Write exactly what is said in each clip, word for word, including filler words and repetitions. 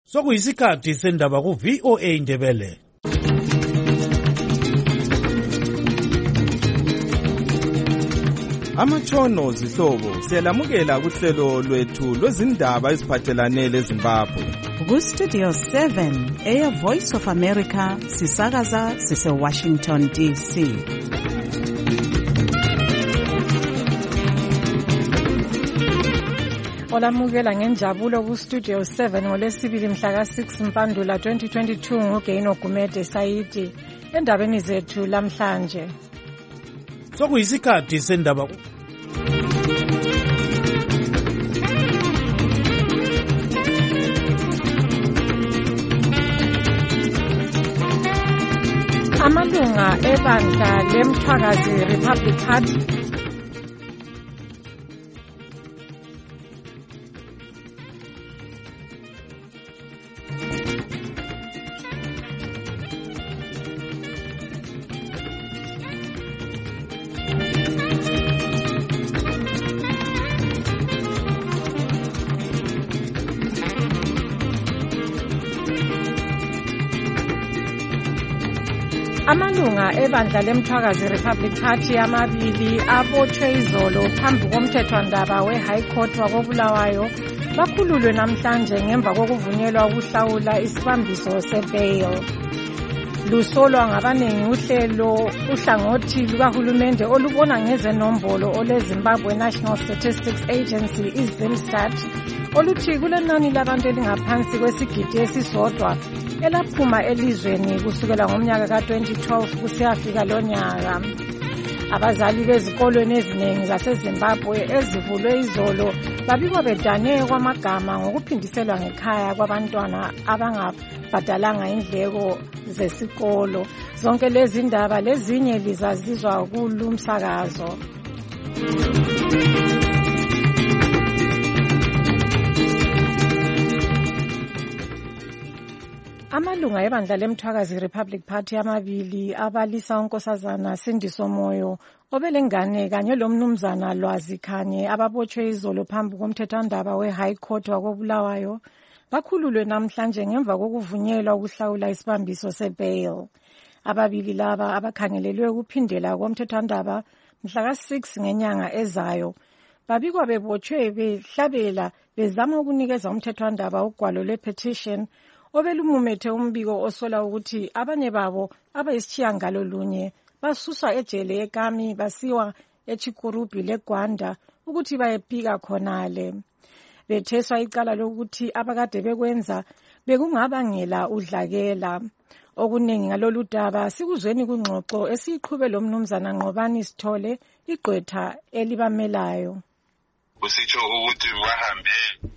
Sokuyisikhathi sendaba ku V O A Ndebele. Amatshono zihlobo siyalamukela kuhlelo lwethu lwezindaba eziphathelane leZimbabwe. Ku Studio seven, Air Voice of America, sisakaza sise Washington D C. Olamukela ngenjabulo ku Studio seven ngolesibili mhla ka six Mpandula twenty twenty-two ngoGaino Gumede Saidi endabeni zethu lamhlanje. Sokuyisikhathi sendaba Amalunga ebandla leMthwakazi Republic Party Amalunga ebandla leMthwakazi Republic Party amabili abotshwe izolo phambi komthethwandaba we-High Court wakobulawayo bakhululwe namhlanje ngemva kokuvunyelwa ukuhlawula isibambiso se-bail. Lusolwa ngabanengi uhlelo uhlangothi lukahulumende olubona ngezenombolo ole-Zimbabwe National Statistics Agency i-ZimStat oluthi kulenani labantu elingaphansi kwesigidi esisodwa elaphuma elizweni kusukela ngomnyaka ka twenty twelve kusiyafika lonyaka. Abazali bezikolweni eziningi zaseZimbabwe ezivulwe izolo babikwa bedane kwamagama ngokuphindiselwa ngekhaya kwabantwana abangabhadalanga indleko zesikolo. Zonke lezi ndaba lezinye lizazizwa kulumsakazo. Amalunga ebandla leMthwakazi Republic Party amabili abalisa unkosazana Sindiso Moyo obelengane kanye lomnumzana Lwazi Khanye ababotshwe izolo phambi komthethwandaba we-High Court wakobulawayo bakhululwe namhlanje ngemva kokuvunyelwa ukuhlawula isibambiso se-bail. Ababili laba abakhangelelwe ukuphindela komthethwandaba mhla ka six ngenyanga ezayo babikwa bebotshwe behlabela bezama ukunikeza umthethwandaba ugwalo lwe-petition obelumumethe umbiko osola ukuthi abanye babo abayisithiyangalo lunye basuswa ejele eKami basiwa eChikurubi leGwanda ukuthi bayephika khonale. Betheswa icala lokuthi abakade bekwenza bekungabangela udlakela. Okuningi ngalolu daba sikuzweni kungxoxo esiyiqhube lo mnumzana Nqobani Sithole igqwetha elibamelayo. Kusitsho ukuthi bahambe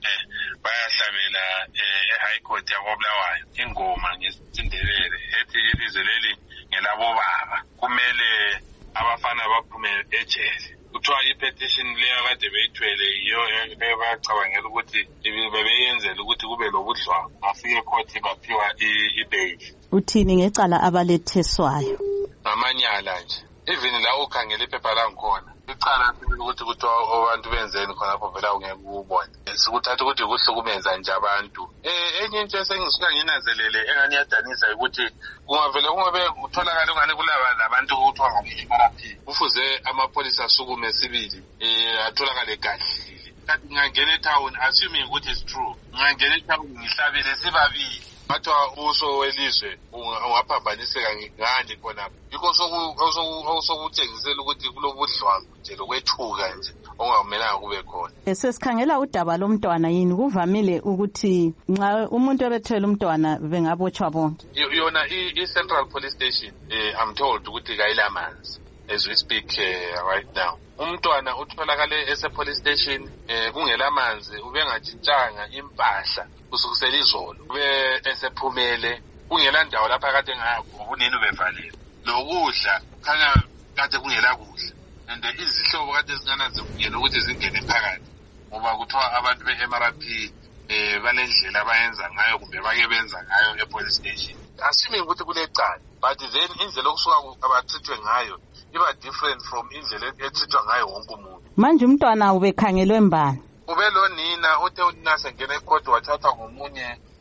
bayahlabela e-High Court yakobulawayo ingoma ngesindebele ethi ilizwe leli ngelabo baba kumele abafana baphume ejele. Kuthiwa i-petition leyo kade beyithwele yiyo ebacabangela ukuthi bebeyenzela ukuthi kube lobudlwa bafike court baphiwa i-bail. Uthini ngecala abaletheswayo? Amanyala nje. Even la ukhangela iphepha langikhona icala ukuthi kuthiwa abantu benzeni khonapho vela ungeke ukubone. Sikuthatha ukuthi kuhlukumeza nje abantu. Eh enye into esengisuka nginanzelele engani yadanisa ukuthi kungavele kungabe utholakala ungane kulaba labantu kuthiwa ngale M R P. Kufuze amapholisa asukume sibili eh atholakale kahle. Kanti ngingangena etown assuming ukuthi it's true. Ngingangena etown ngihlabele sibabili. Bathiwa uso welizwe ungaphambaniseka ngani khona because osokutshengisela ukuthi kulobudlwangu nje lokwethuka nje ongamelanga kube khona. Sesikhangela udaba lomntwana yini kuvamile ukuthi nxa umuntu ebethwele umntwana bengabotshwa bonke. Yona i-Central Police Station eh I'm told ukuthi kayilamanzi as we speak uh, right now. Umntwana utholakale ese police station eh kungelamanzi ubengajintshanga impahla usukusela izolo ube esephumele kungela ndawo lapha kade ngakho kunini ubevalile lokudla khanya kade kungela kudla and izihlobo kade zingana zivuyela ukuthi zingene phakathi ngoba kuthiwa abantu be-M R P eh banendlela abayenza ngayo kumbe bake benza ngayo e-police station. Assuming ukuthi kulecala but then indlela okusuka abathithwe ngayo iba different from indlela ethithwa ngayo wonke umuntu. Manje umntwana ubekhangelwe mbani? Ube lo nina uthe unina sengena ecourt wathatha ngomunye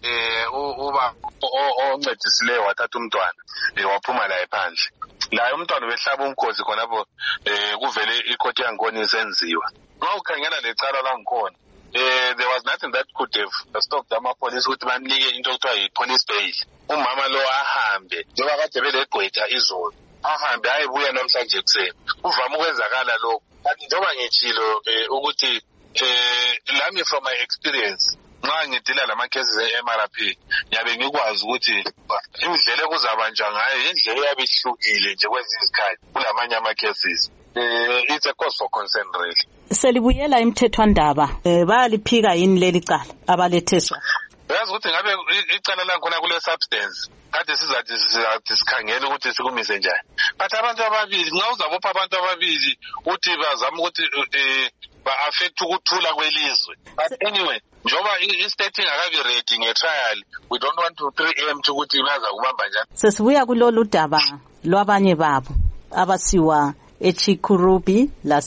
eh uba oncedisileyo wathatha umntwana waphuma la ephandle. La umntwana behlaba umkhosi khonapho eh kuvele ikhoti yankoni isenziwa. Xa ukhangela lecala langikhona eh there was nothing that could have stopped ama police ukuthi bamnike into ekuthiwa yi-police bail. Umama lo ahambe njengoba kade belegqwetha izolo ahambe ayebuya namhlanje ekuseni. Uvama ukwenzakala lokho. Kanti njengoba ngitshilo ukuthi eh lami from my experience nxa ngidila lama cases e-M R P ngiyabe ngikwazi ukuthi indlela ekuzabanja ngayo indlela eyabe ihlukile nje kwezinye izikhathi kulamanye ama cases. Eh it's a cause for concern really. Selibuyela imthethwandaba eh bayaliphika yini leli cala abaletheswa? Yazi ukuthi ngabe icala lankhona kule substance kade sizathi sizathi sikhangela ukuthi sikumise njani. But abantu ababili nxa uzabopha abantu ababili uthi bazama ukuthi eh ba-affect ukuthula kwelizwe. But anyway, njoba i-state ingakabi ready nge-trial, we don't want to preempt ukuthi baza kubamba njani. Sesibuya kulolu daba lwabanye babo abasiwa eChikurubi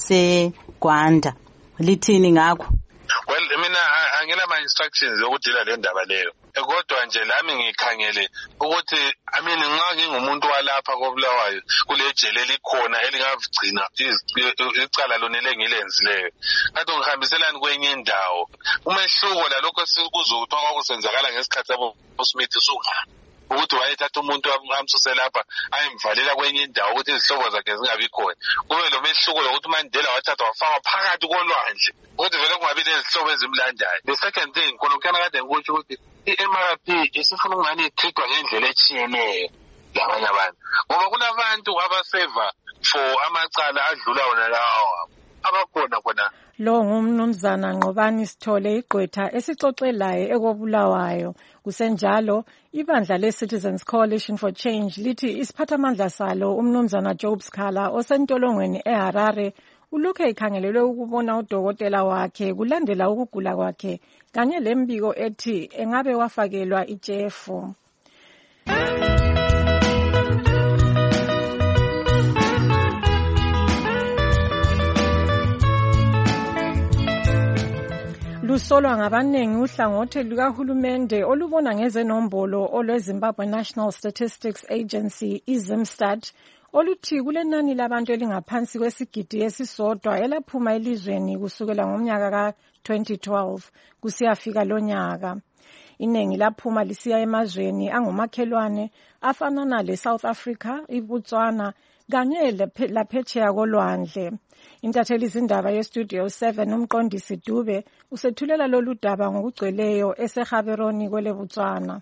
laseGwanda. Lithini ngakho? Well, mina angela ma instructions yokudila le ndaba leyo. Kodwa nje lami ngikhangele ukuthi I mean nxa ngingumuntu walapha koBulawayo kule jele elikhona elingavigcina icala lonele ngilenzileyo. Kanti ngihambiselani kwenye indawo. Umehluko la lokho sikuzothiwa kwakusenzakala ngesikhathi sabo Smith suka. Ukuthi wayethatha umuntu amsuse lapha ayimvalela kwenye indawo ukuthi izihlobo zakhe zingabi khona. Kube lo mehluko lokuthi uMandela wathatha wafaka phakathi kolwandle. Ukuthi vele kungabi lezihlobo ezimlandayo. The second thing khona ukana kade ngikuthi ukuthi i-M R P isifuna ungani itrigwa ngendlela etshiyeneyo labanye abantu. Ngoba kunabantu abaseva for amacala adlula wona lawo abakhona khona. Lo ngumnumzana Ngqobani Sithole igqwetha esixoxelayo ekobulawayo. Kusenjalo ibandla le-Citizens Coalition for Change lithi isiphathamandla salo umnumzana Job Sikhala osentolongweni eHarare ulokhu ikhangelelwe ukubona udokotela wakhe kulandela ukugula kwakhe kanye lembiko ethi engabe wafakelwa itshefu. Lusolwa ngabanengi uhlangothi lukahulumende olubona ngezenombolo olweZimbabwe National Statistics Agency iZimStat oluthi kulenani labantu elingaphansi kwesigidi esisodwa elaphuma elizweni kusukela ngomnyaka ka twenty twelve kusiyafika lonyaka. Inengi laphuma lisiya emazweni angumakhelwane afanana leSouth Africa, iBotswana kanye laphetsheya kolwandle. Intatheli izindaba yeStudio seven umqondisi Dube usethulela lolu daba ngokugcweleyo eseGaborone kweleBotswana.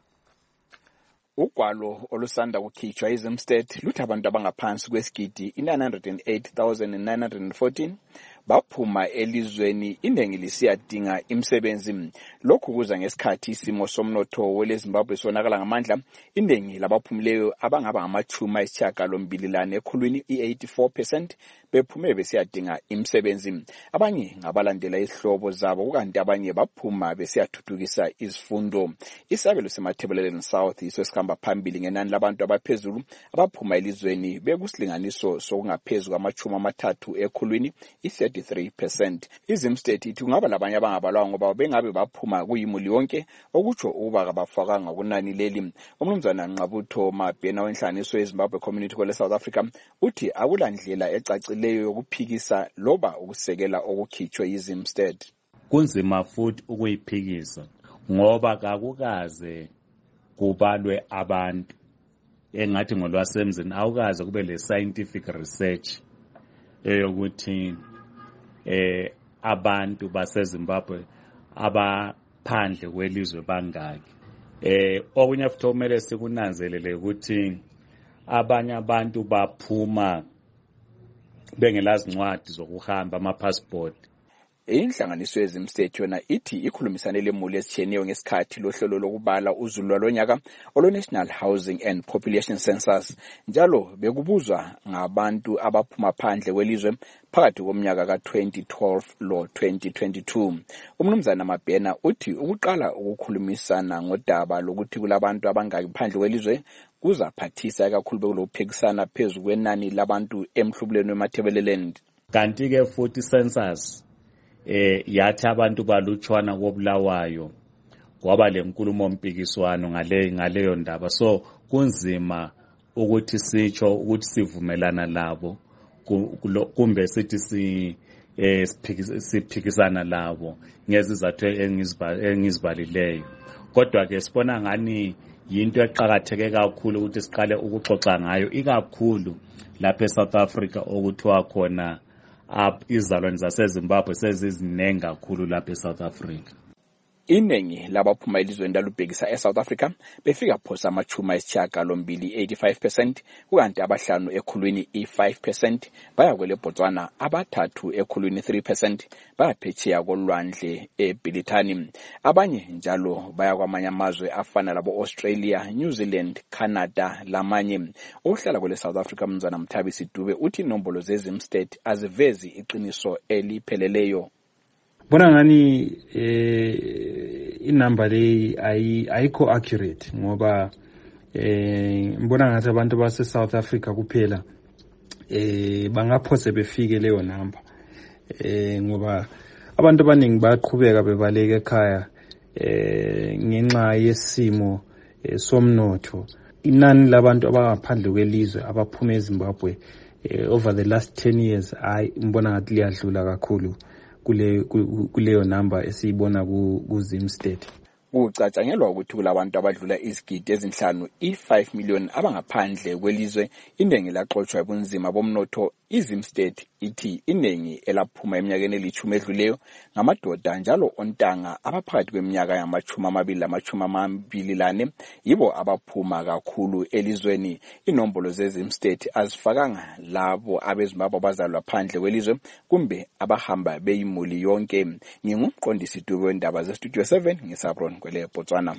Ugwalo olusanda kukhitshwa iZimStat luthi abantu abangaphansi kwesigidi nine hundred eight thousand nine hundred fourteen baphuma elizweni inengi lisiyadinga imisebenzi. Lokhu kuza ngesikhathi isimo somnotho weleZimbabwe sonakala ngamandla. Inengi labaphumileyo abangaba ngamachumi ayisishiyagalombili lane ekhulwini i-eighty-four percent bephume besiyadinga imisebenzi. Abanye ngabalandela izihlobo zabo kukanti abanye baphuma besiyathuthukisa izifundo. Isabelo semathebeleleni South iso sikhamba phambili ngenani labantu abaphezulu abaphuma elizweni bekusilinganiso sokungaphezulu kwamachumi amathathu ekhulwini i-thirty-three percent. iZimStat ithi kungaba labanye abangabalwa ngoba bengabe baphuma kuyimuli yonke okutsho ukuba kabafakanga kunani leli. Umnumzana Nqabutho Mabhena wenhlanganiso yeZimbabwe Community kwele South Africa uthi akulandlela ecacileyo yokuphikisa loba ukusekela okukhitshwe iZimStat. Kunzima futhi ukuyiphikisa ngoba kakukaze kubalwe abantu engathi ngolwasemzini awukaze kube le scientific research eyokuthi eh abantu baseZimbabwe abaphandle kwelizwe bangaki. Eh okunye futhi kumele sikunanzelele ukuthi abanye abantu baphuma bengelazincwadi zokuhamba ama passport. Inhlanganiso yeZimStat yona ithi ikhulumisane lemuli esitshiyeneyo ngesikhathi lohlelo lokubala uzulu lonyaka olo National Housing and Population Census njalo bekubuzwa ngabantu abaphuma phandle kwelizwe phakathi komnyaka ka twenty twelve lo twenty twenty-two. Umnumzana Mabhena uthi ukuqala ukukhulumisana ngodaba lokuthi kulabantu abangaki phandle kwelizwe kuzaphathisa kakhulu bekulophikisana phezulu kwenani labantu emhlubulweni wemathebeleleni. Kanti ke futhi census eh yathi abantu balutshwana koBulawayo kwaba lenkulumo mpikiswano ngale ngaleyo ndaba. So kunzima ukuthi sitsho ukuthi sivumelana labo kumbe sithi si eh siphikisana labo ngezizathu engizibalileyo. Kodwa ke sibona ngani yinto eqhakatheke kakhulu ukuthi siqale ukuxoxa ngayo, ikakhulu lapha eSouth Africa okuthiwa khona izalwane zaseZimbabwe sezizinengi kakhulu lapha eSouth Africa. Iningi labaphuma elizweni lalubhekisa eSouth Africa befika phosa amachuma esishiyagalombili eighty-five percent, kukanti abahlanu ekhulwini i-five percent baya kwele Botswana, abathathu ekhulwini three percent baya phetsheya kolwandle eBilitani, abanye njalo baya kwamanye amazwe afana labo Australia, New Zealand, Canada lamanye. Ohlala kwele South Africa Mnumzana Mthabisi Dube uthi inombolo zeZimstate azivezi iqiniso elipheleleyo. Bona ngani eh inamba leyi ayikho accurate ngoba eh mbona ngathi abantu base South Africa kuphela eh bangaphose befike leyo namba eh ngoba abantu abaningi baqhubeka bebaleka ekhaya eh ngenxa yesimo somnotho. Inani labantu abangaphandle kwelizwe abaphuma eZimbabwe over the last ten years ay mbona ngathi liyadlula kakhulu kule kuleyo number esiyibona ku Zimstate. Ucatshangelwa ukuthi kulabantu abadlula izigidi ezinhlanu i-five million abangaphandle kwelizwe, iningi laxoxwa ebunzima bomnotho. iZimstate ithi iningi elaphuma eminyakeni elithumi edluleyo ngamadoda njalo ontanga abaphakathi kweminyaka yamachumi amabili lamachumi amabili lane, yibo abaphuma kakhulu elizweni. Inombolo zeZimstate azifakanga labo abeZimbabwe abazalwa phandle kwelizwe kumbe abahamba beyimuli yonke. Ngingumqondisi Dube wendaba zeStudio seven ngisabron kwele Botswana.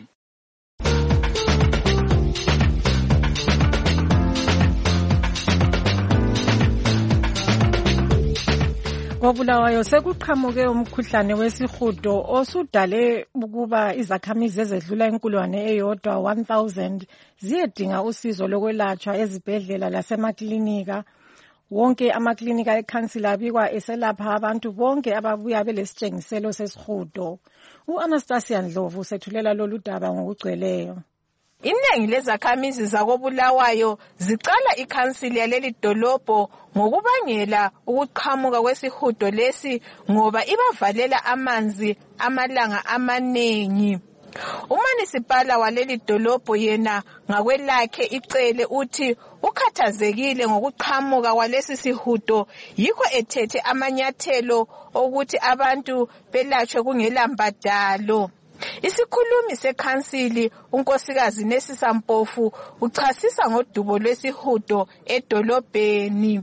KoBulawayo sekuqhamuke umkhuhlane wesihudo osudale ukuba izakhamizi ezedlula inkulwane eyodwa one thousand ziyedinga usizo lokwelatshwa ezibhedlela lasemaklinika. Wonke amaklinika ekhansila abikwa eselapha abantu bonke ababuya belesitshengiselo sesihudo. U-Anastasia Ndlovu sethulela lolu daba ngokugcweleyo. Iningi lezakhamizi zakoBulawayo zicala ikhansili yaleli dolobho ngokubangela ukuqhamuka kwesihudo lesi ngoba ibavalela amanzi amalanga amanengi. Umanisipala waleli dolobho yena ngakwelakhe icele uthi ukhathazekile ngokuqhamuka kwalesi sihudo, yikho ethethe amanyathelo ukuthi abantu belatshwe kungela mbadalo. Isikhulumi sekhansili unkosikazi Nesisa Mpofu uchasisa ngodubo lwesihudo edolobheni.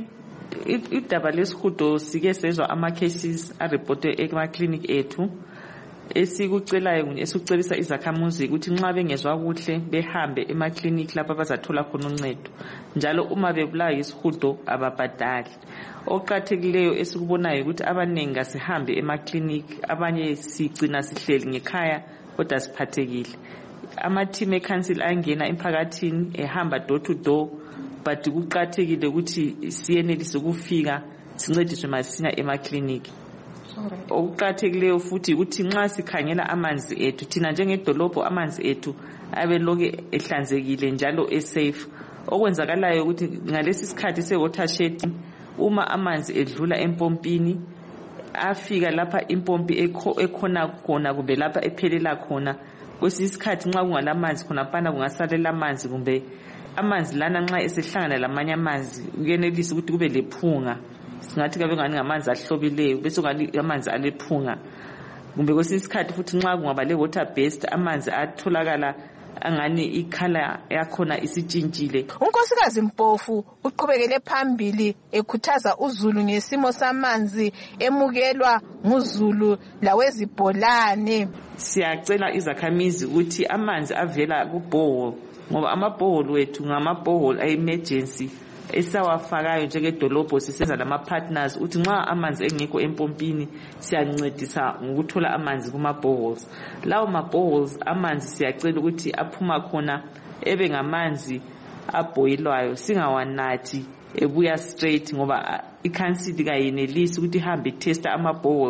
Idaba lesihudo sike sezwa ama cases a reported ema-clinic ethu. Esikucelayo esikucebisa izakhamuzi ukuthi nxa bengezwa kuhle behambe ema-clinic lapha bazathola khona uncedo. Njalo uma bebulawa yisihudo ababhadali. Oqathekileyo esikubonayo ukuthi abanengi asihambe ema-clinic, abanye sigcina sihleli ngekhaya kodwa siphathekile. Ama-team e-council angena emphakathini ehamba door to door, but kuqathekile ukuthi siyenelise ukufika sincediswe masinya ema-clinic. Okuqathekileyo futhi ukuthi nxa sikhangela amanzi ethu, thina njengedolobho amanzi ethu abe lokhe ehlanzekile njalo esafe. Okwenzakalayo ukuthi ngalesi sikhathi se-watershed, uma amanzi edlula empompini afika lapha impompi ekhona khona kumbe lapha ephelela khona, kwesinye isikhathi nxa kungalamanzi khona phana kungasalela amanzi kumbe amanzi lana nxa esehlangana lamanye amanzi kuyenelisa ukuthi kube lephunga. Singathi kabe ngani ngamanzi ahlobileyo bese ngani amanzi alephunga. Kumbe kwesinye isikhathi futhi nxa kungaba le water based amanzi atholakala angani ikhala yakhona isitshintshile. Unkosikazi Mpofu uqhubekele phambili ekhuthaza uZulu ngesimo samanzi emukelwa nguZulu lawezibholane. Siyacela izakhamizi ukuthi amanzi avela kubhohol, ngoba amabhohol wethu ngamabhohol a-emergency esawafakayo njengedolobho sisenza lama partners uthi nxa amanzi engekho empompini siyancedisa ngokuthola amanzi kuma boreholes. Lawo ma boreholes amanzi siyacela ukuthi aphuma khona ebe ngamanzi aboilwayo, singawanathi ebuya straight ngoba ikhansili kayenelisi ukuthi ihambe testa ama boreholes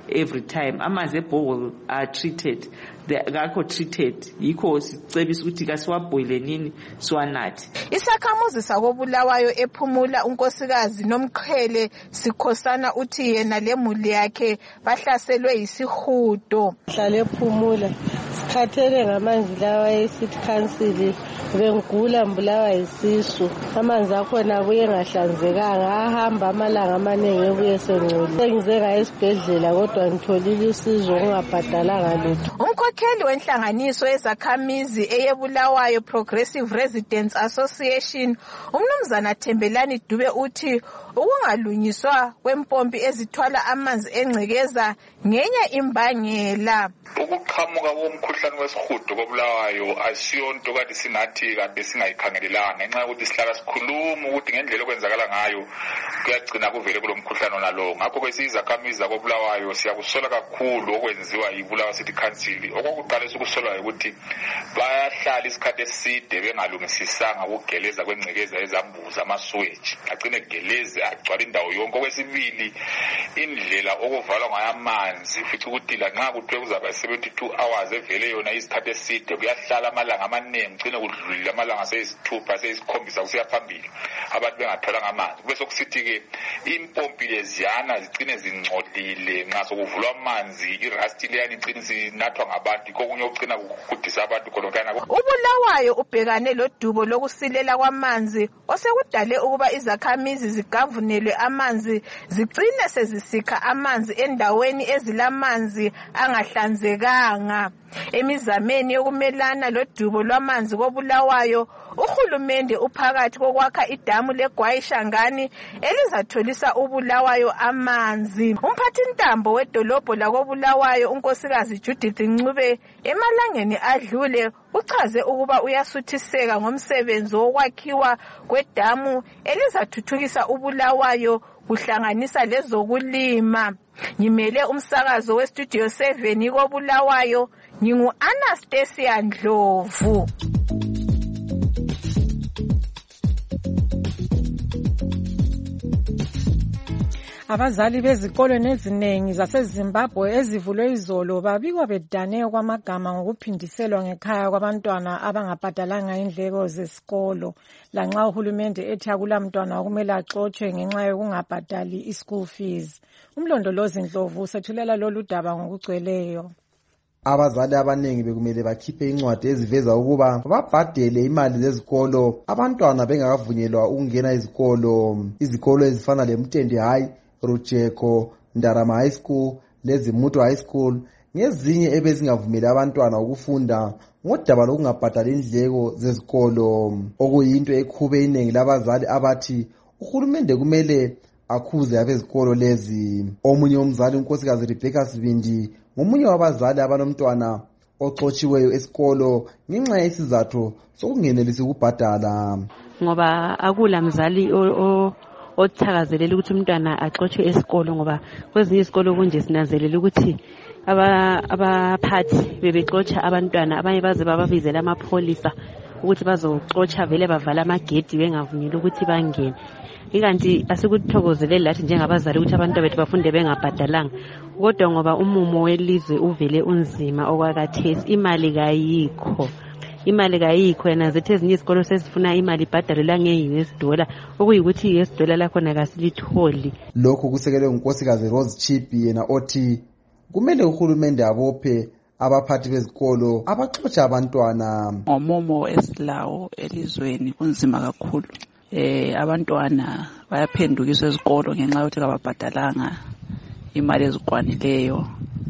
every time. Amanzi eborehole are treated, ngakho treated, yikho sicebisa ukuthi kasiwabhoyile nini siwanathi. Isakhamuzi sakobulawayo ephumula unkosikazi Nomqhele Sikhosana uthi yena lemuli yakhe bahlaselwe yisihudo. Hlale ephumula sikhathele ngamanzi lawa e-City Council bengigula mbulawa yisisu. Amanzi akhona abuye ngahlanzekanga, ahamba amalanga amaningi ebuye sengcolile. Sengize ngaye esibhedlela kodwa ngitholile usizo ungabhadalanga lutho. Umkhokheli wenhlanganiso yezakhamizi eyebulawayo Progressive Residents Association uMnumzana Thembelani Dube uthi ukungalunyiswa kwempompi ezithwala amanzi engcekeza ngenye imbangela. Ukuqhamuka komkhuhlane wesihudo kobulawayo asiyonto kade sinathi kade singayikhangelelanga ngenxa yokuthi sihlala sikhuluma ukuthi ngendlela okwenzakala ngayo kuyagcina kuvele kulomkhuhlane onalo. Ngakho ke sizakhamizi zakobulawayo siyakusola kakhulu okwenziwa yibulawa City Council. Okokuqala ukusola ukuthi bayahlala isikhathi eside bengalungisisanga ukugeleza kwengcekeza ezambuza amasewage agcine geleze agcwala indawo yonke. Okwesibili indlela okuvalwa ngayo amanzi futhi ukuthi la nxa kuthiwe kuzaba seventy-two hours evele yona isikhathi eside kuyahlala amalanga amaningi gcine kudlulile amalanga seyisithupha seyisikhombisa kusiya phambili abantu bengatholanga amanzi. Bese kusithi ke impompi leziyana zigcine zingcolile nxa sokuvulwa amanzi irust leyani igcine sinathwa ngabantu kokunye okucina kugudisa abantu khonokana. Ubulawayo ubhekane lodubo lokusilela kwamanzi osekudale ukuba izakhamizi zigavunelwe amanzi zigcine sezisikha amanzi endaweni ezilamanzi angahlanzekanga. Emizameni yokumelana lodubo lwamanzi kobulawayo uhulumende uphakathi kokwakha idamu leGwayishangani elizatholisa ubulawayo amanzi. Umphathintambo wedolobho lakobulawayo unkosikazi Judith Ncube emalangeni adlule uchaze ukuba uyasuthiseka ngomsebenzi wokwakhiwa kwedamu elizathuthukisa ubulawayo kuhlanganisa lezokulima. Ngimele umsakazo westudio seven kobulawayo ngingu Anastasia Ndlovu. Abazali bezikolweni eziningi zaseZimbabwe ezivulwe izolo babikwa bedane kwamagama ngokuphindiselwa ngekhaya kwabantwana abangabhadalanga indleko zesikolo lanxa uhulumende ethi akulamntwana okumele axotshwe ngenxa yokungabhadali i-school fees. Umlondolozi Ndlovu sethulela lolu daba ngokugcweleyo. Abazali abanengi bekumele bakhiphe incwadi eziveza ukuba babhadele imali zezikolo abantwana bengakavunyelwa ukungena izikolo. Izikolo ezifana leMtende High, Rujeko, Ndarama High School, leZimuto High School ngezinye ebezingavumeli abantwana ukufunda ngodaba lokungabhadali indleko zezikolo, okuyinto ekhube iningi labazali abathi uhulumende kumele akhuze abezikolo lezi. Omunye umzali unkosikazi Rebecca Sibindi ngomunye wabazali abanomntwana oxotshiweyo esikolo ngenxa yesizathu sokungenelisi ukubhadala. Ngoba akula mzali o othakazelela ukuthi umntwana axotshe esikolo ngoba kwezinye isikolo kunje sinanzelela ukuthi abaphathi bebexotsha abantwana abanye baze bababizela amapholisa ukuthi bazoxotsha vele bavala amagedi bengavunyeli ukuthi bangene. Ikanti asikuthokozeleli lathi njengabazali ukuthi abantu bethu bafunde bengabhadalanga kodwa ngoba umumo welizwe uvele unzima okwakathesi imali kayikho. Imali kayikho yena zethe ezinye izikolo sesifuna imali ibhadalelwa nge-U S dollar okuyikuthi i-U S dollar lakhona kasilitholi. Lokho kusekelwe ngunkosikazi Rose Chipi yena othi kumele uhulumende abophe abaphathi bezikolo abaxotsha abantwana. Ngomumo esilawo elizweni kunzima kakhulu. Eh abantwana bayaphendukiswa ezikolo ngenxa yokuthi kababhadalanga imali ezikwanileyo.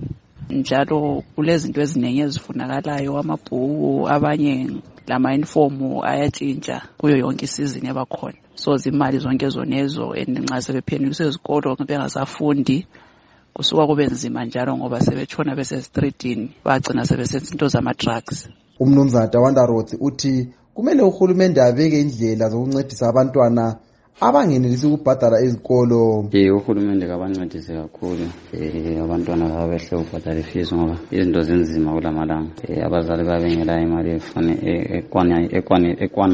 Njalo kulezinto eziningi ezifunakalayo amabhuku abanye lama uniform ayatshintsha kuyo yonke isizini ebakhona. So zimali zonke zonezo enxa sebephendukiswa ezikolo bengasafundi kusuka kube nzima njalo ngoba sebetshona bese streetini bagcina sebesenza into zama drugs. Umnumzana Tawanda Rothi uthi kumele uhulumende abeke indlela zokuncedisa abantwana abangenelisi ukubhadala ezikolo. Eh uhulumende kabancedise kakhulu eh abantwana babehle ukubhadala fees ngoba izinto zenzima kulamalanga. Eh abazali babengela imali efane ekwana ekwana ekwanayo.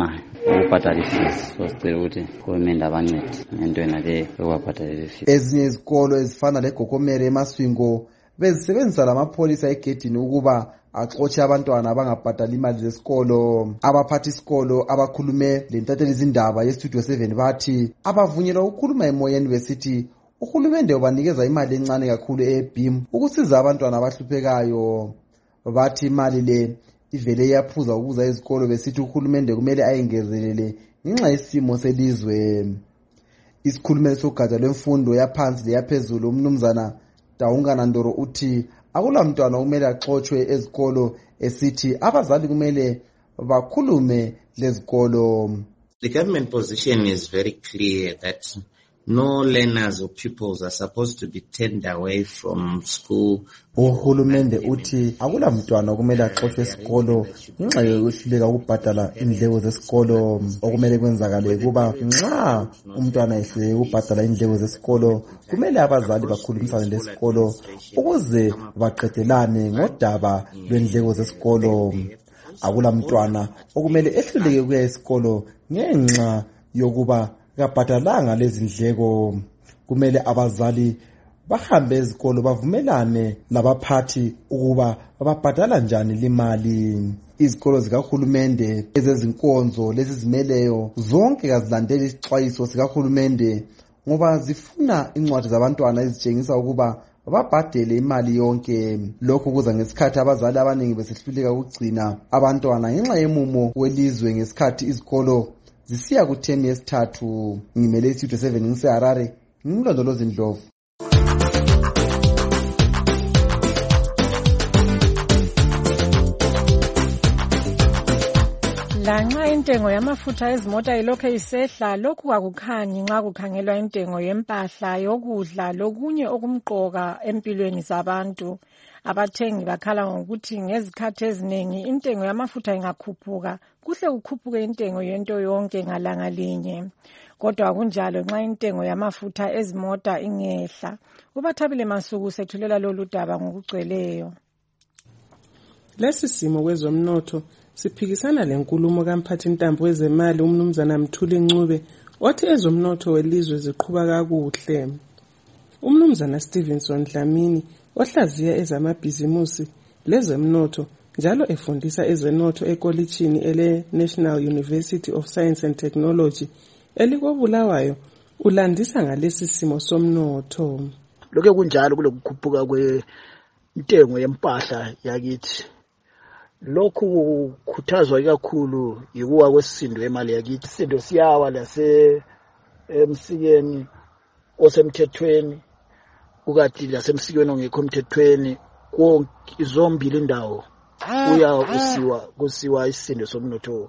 ukubhadala ifees. So sicela ukuthi uhulumende abancede ngentweni le yokwabhadalela ifees. Ezinye izikolo ezifana leGokomere eMasvingo bezisebenzisa lamapholisa egedini ukuba axotshe abantwana abangabhadali imali zesikolo. Abaphathi isikolo abakhulume lentatheli izindaba yestudio seven bathi abavunyelwa ukukhuluma emoyeni besithi uhulumende ubanikeza imali encane kakhulu e-B I M ukusiza abantwana abahluphekayo. Bathi imali le ivele yaphuza ukuza izikolo besithi uhulumende kumele ayingezelele ngenxa yesimo selizwe. Isikhulumeli sogatsha lwemfundo yaphansi leyaphezulu umnumzana Daungana Ndoro uthi akula mntwana kumele axotshe ezikolo esithi abazali kumele bakhulume lezikolo. The government position is very clear that no learners or pupils are supposed to be turned away from school. Uhulumende uthi akula mntwana kumele axotshe esikolo ngenxa yokuhluleka ukubhadala indleko zesikolo. Okumele kwenzakale kuba nxa umntwana ehluleka ukubhadala indleko zesikolo kumele abazali bakhulumisane lesikolo ukuze baqedelane ngodaba lwendleko zesikolo. Akula mntwana okumele ehluleke ukuya esikolo ngenxa yokuba kabhadalanga lezi ndleko. Kumele abazali bahambe ezikolo bavumelane labaphathi ukuba babhadala njani limali. Izikolo zikahulumende ezezinkonzo lezi zimeleyo zonke kazilandeli isixwayiso sikahulumende ngoba zifuna incwadi zabantwana ezitshengisa ukuba babhadele imali yonke. Lokhu kuza ngesikhathi abazali abaningi besehluleka ukugcina abantwana ngenxa yemumo welizwe ngesikhathi izikolo zisiya kuthemi yesithathu. Ngimele istudio seven ngiseHarare, ngimlondolozi Ndlovu. Lanxa intengo yamafutha ezimota ilokho isehla, lokhu akukhanyi nxa kukhangelwa intengo yempahla, yokudla lokunye okumqoka empilweni zabantu. Abathengi bakhala ngokuthi ngezikhathi eziningi intengo yamafutha ingakhuphuka kuhle kukhuphuke intengo yento yonke ngalanga linye. Kodwa akunjalo nxa intengo yamafutha ezimota ingehla. UBathabile Masuku sethulela lolu daba ngokugcweleyo. Lesi simo kwezomnotho siphikisana lenkulumo kamphathi intambo wezemali umnumzana Mthuli Ncube othi ezomnotho welizwe ziqhubeka kakuhle. Umnumzana Stevenson Dlamini ohlaziya ezamabhizimusi lezemnotho njalo efundisa ezenotho ekolitshini ele National University of Science and Technology elikobulawayo ulandisa ngalesi simo somnotho. Lokho kunjalo kulokukhuphuka kwentengo yempahla yakithi. Lokhu kukhuthazwa kakhulu yikuwa kwesisindo emali yakithi. Isindo siyawa lase emsikeni osemthethweni ukati lasemsikweni ongekho emthethweni konke zombili indawo uya usiwa kusiwa isindo somnotho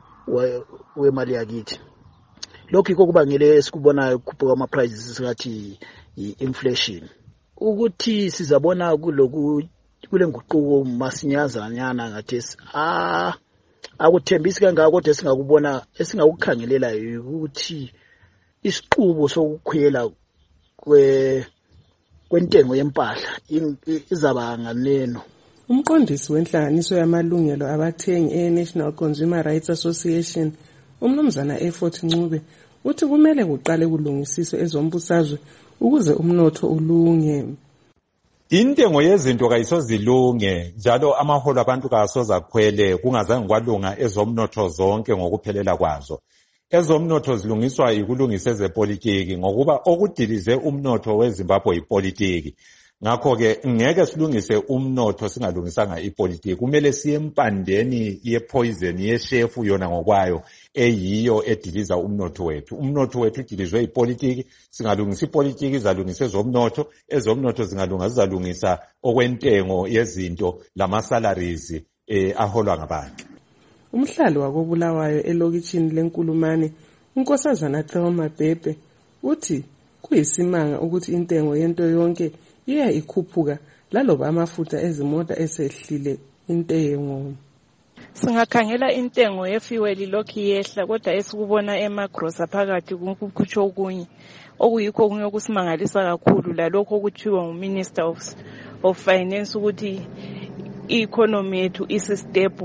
wemali yakithi. Lokho iko kubangele esikubona ukukhuphuka ama prices singathi inflation. Ukuthi sizabona kuloku kule nguquko masinyazanyana ngathi ah akuthembisi kangaka kodwa singakubona esingakukhangelela ukuthi isiqubo sokukhwela kwe kwentengo yempahla izaba nganeno. Umqondisi wenhlanganiso yamalungelo abathengi e-National Consumer Rights Association umnumzana Effort Ncube uthi kumele kuqale kulungisiswe ezombusazwe ukuze umnotho ulunge. Intengo yezinto kayisozilunge njalo amaholo abantu kasoza kukhwele kungazange kwalunga ezomnotho zonke ngokuphelela kwazo. Ezomnotho zilungiswa ikulungisa ezepolitiki ngokuba okudilize umnotho weZimbabwe ipolitiki. Ngakho ke ngeke silungise umnotho singalungisanga ipolitiki. Kumele siye empandeni yepoison yeshefu yona ngokwayo eyiyo ediliza umnotho wethu. Umnotho wethu udilizwe ipolitiki, singalungisa ipolitiki izalungisa ezomnotho, ezomnotho zingalunga zizalungisa okwentengo yezinto lama salaries eh aholwa ngabantu. Umhlali wakobulawayo elokitshini lenkulumane unkosazana Thelma Bhebhe uthi kuyisimanga ukuthi intengo yento yonke iya ikhuphuka laloba amafutha ezimota esehlile intengo. Singakhangela intengo yefuel lokhu yehla kodwa esikubona emagrosa phakathi kukutsho okunye okuyikho kunye okusimangalisa kakhulu lalokho okuthiwa nguMinister of of Finance ukuthi i-economy yethu isi stable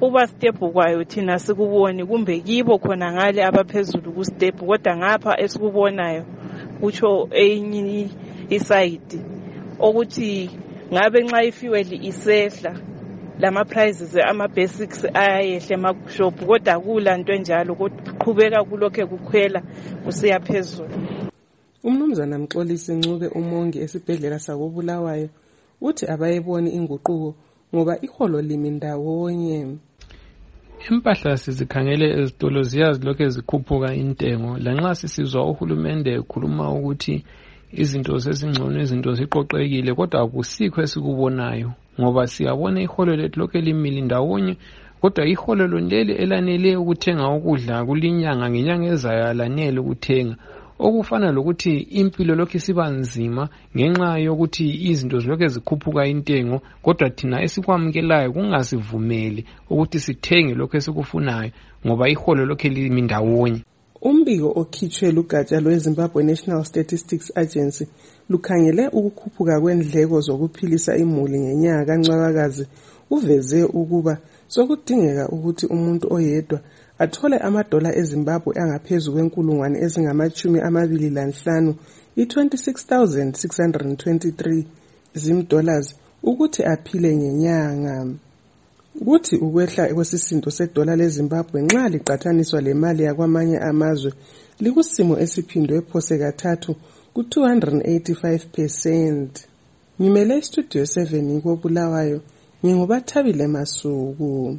uba step kwayo thina sikuboni kumbe kibo khona ngale abaphezulu ku step kodwa ngapha esikubonayo kutsho enye iside ukuthi ngabe nxa ifuel isehla lama prices ama basics ayayehle ema-shop kodwa kula nto enjalo kuqhubeka kulokho kukhwela kusiya phezulu. Umnumzana Mxolisi Ncube umongi esibhedlela sakobulawayo uthi abayeboni inguquko ngoba iholo limi ndawonye. Impahla sizikhangele ezitolo ziyazilokho ezikhuphuka intengo lanxa sisizwa uhulumende ekhuluma ukuthi izinto sezingcono izinto ziqoqekile kodwa akusikho esikubonayo ngoba siyabona iholo lethu lokho limile ndawonye kodwa iholo leli elanele ukuthenga ukudla kulinyanga ngenyanga ezayo alanele ukuthenga okufana lokuthi impilo lokho isiba nzima ngenxa yokuthi izinto zilokho ezikhuphuka intengo kodwa thina esikwamukelayo kungasivumeli ukuthi sithenge lokho esikufunayo ngoba iholo lokho limi ndawonye. Umbiko okhitshwe lugatsha lweZimbabwe National Statistics Agency lukhangele ukukhuphuka kwendleko zokuphilisa imuli ngenyanga kaNcwabakazi uveze ukuba sokudingeka ukuthi umuntu oyedwa athole amadola eZimbabwe angaphezulu kwenkulungwane ezingamachumi amabili lanhlanu i-twenty-six thousand six hundred twenty-three zim dollars ukuthi aphile ngenyanga. Kuthi ukwehla kwesisindo sedola leZimbabwe nxa liqathaniswa lemali yakwamanye amazwe likusimo esiphindwe phose kathathu ku two hundred eighty-five percent. Ngimele istudio seven koBulawayo ngingubathabile Masuku.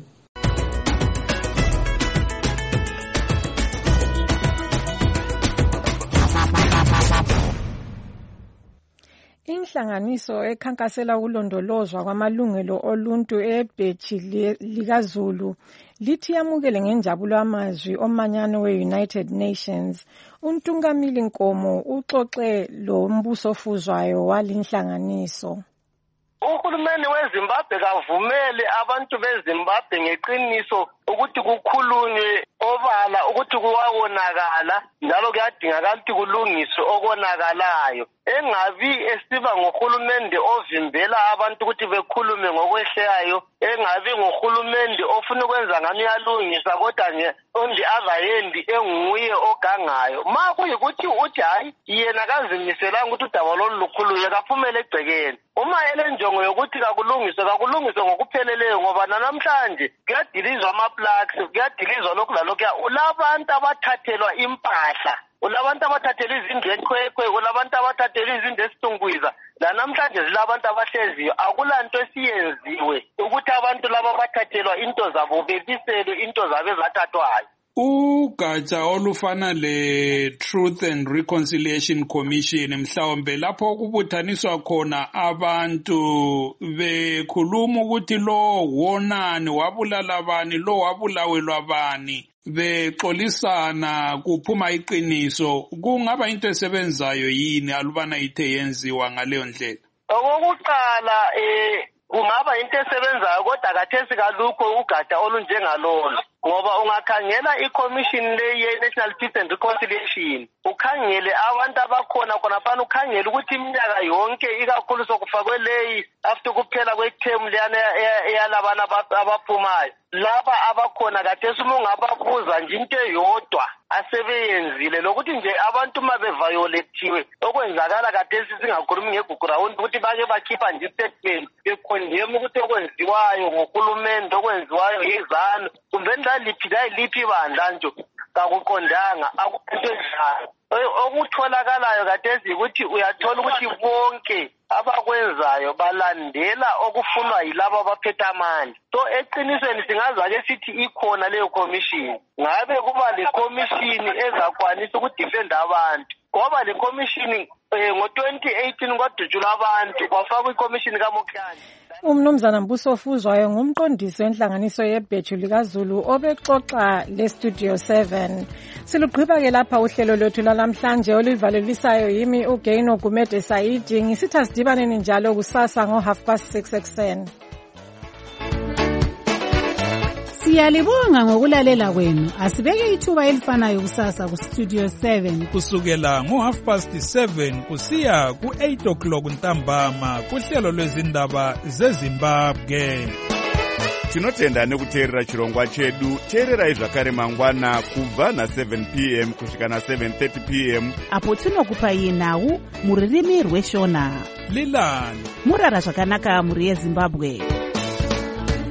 Inhlanganiso ekhankasela ukulondolozwa kwamalungelo oluntu eBheji likaZulu lithi yamukele ngenjabulo amazwi omanyano we-United Nations. Untungamili Nkomo uxoxe lo mbuso ofuzwayo walinhlanganiso. Uhulumeni weZimbabwe kavumele abantu beZimbabwe ngeqiniso ukuthi kukhulunywe obala ukuthi kuwawonakala njalo kuyadingakala ukuthi kulungiswe okonakalayo. Engabi esiba ngohulumende ovimbela abantu ukuthi bekhulume ngokwehlayo, engabi ngohulumende ofuna ukwenza ngani uyalungisa kodwa nje on the other hand enguye ogangayo. Ma kuyikuthi uthi hayi yena kazimiselanga ukuthi udaba lolu lukhuluye kaphumele egcekeni. Uma elenjongo yokuthi kakulungiswe kakulungiswe ngokupheleleyo ngoba namhlanje kuyadilizwa ama-plugs kuyadilizwa lokhu lalokhu. Ulabantu abathathelwa impahla, ulabantu abathathelwa izindlu ekhwekhwe, ulabantu abathathelwa izindlu esitungwiza. Lanamhlanje zilabantu abahleziyo akulanto esiyenziwe ukuthi abantu laba bathathelwa into zabo bebiselwe into zabo ezathathwayo. Ugatsha olufana le-Truth and Reconciliation Commission mhlawumbe lapho kubuthaniswa khona abantu bekhuluma ukuthi lo wonani wabulala bani lo wabulawelwa bani bexolisana kuphuma iqiniso, kungaba into esebenzayo yini alubana ithe yenziwa ngaleyo ndlela? Okokuqala eh kungaba into esebenzayo kodwa kathesi kalukho ugatsha olunjengalolo ngoba ungakhangela i-commission le ye-National Peace and Reconciliation ukhangele abantu abakhona khonapha ukhangele ukuthi iminyaka yonke ikakhulu sokufakwe leyi after kuphela kwe-term leyana eyalabana abaphumayo laba abakhona kathesi uma ungababuza nje into eyodwa asebeyenzile lokuthi nje abantu uma bevioletiwe okwenzakala kathesi singakhulumi ngegugurawundi ukuthi bake bakhipha nje statement bekhondema ukuthi okwenziwayo ngohulumende okwenziwayo yizanu kumbe liphi liphi bandla nje kakuqondanga akunto enjalo. Okutholakalayo kathesi ukuthi uyathola ukuthi bonke abakwenzayo balandela okufunwa yilabo abaphethe amandla. So eqinisweni singaza-ke sithi ikhona leyo commission. Ngabe kuba le commission ezakwanisa ukudefenda abantu. Ngoba le commission ngo-twenty eighteen kwadutshulwa abantu kwafakwa i-commission kaMokhane. Umnumzana Mbuso ofuzwayo ngumqondisi wenhlanganiso yeBheji likaZulu obexoxa le-Studio seven. Silugqiba-ke lapha uhlelo lwethu lalamhlanje oluvalelisayo yimi uGaino Gumede Saidi. Ngisitha sidibaneni njalo kusasa ngo half past six ekuseni. Siyalibonga ngokulalela kwenu. Asibeke ithuba elifanayo kusasa ku Studio seven kusukela ngo half past seven kusiya ku eight o'clock ntambama kuhlelo lwezindaba zeZimbabwe. tinotenda nekuteerera chirongwa chedu. Teererai zvakare mangwana kubva na seven p m kusvika na seven thirty p m apo tinokupai nhau mururimi rweshona. Lilan murara zvakanaka muri yeZimbabwe.